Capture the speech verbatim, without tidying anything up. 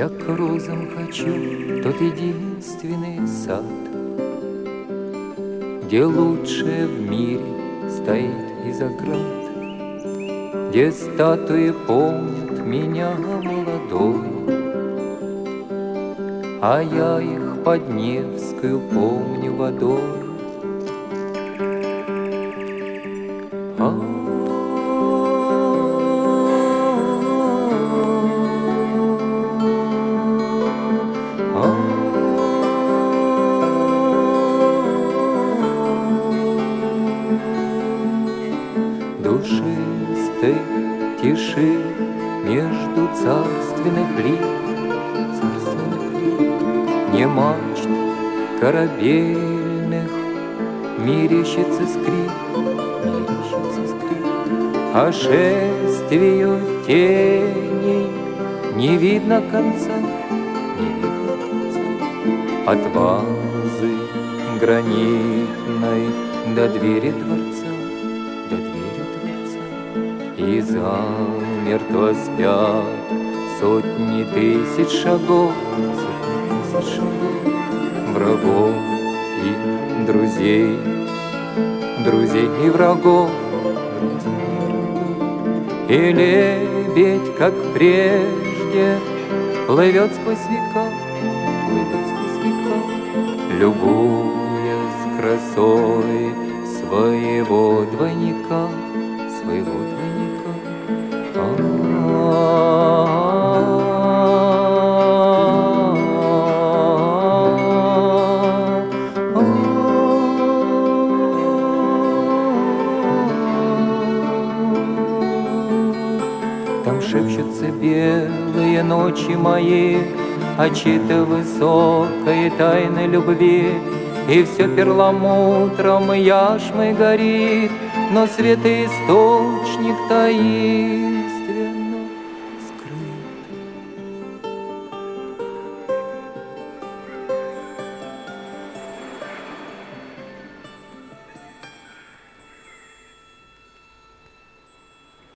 Я к розам хочу в тот единственный сад, где лучшее в мире стоит из оград, где статуи помнят меня молодой, а я их под Невскую помню водой. А душистой тиши между царственных лип, царственных лип, не мачт корабельных, мерещится скрип, мерещится скрип, а шествию теней не видно конца, не видно конца. От вазы гранитной до двери дворца, до двери дворца, и замертво спят сотни тысяч шагов, сотни тысяч шагов, врагов и друзей, друзей и врагов, друзей и врагов. И лебедь, как прежде, плывет сквозь века, плывет сквозь века, любуясь красой своего двойника, своего двойника. Там шепчутся белые ночи мои о чьей-то высокой тайной любви, и все перламутром и яшмой горит, но светоисточник таит.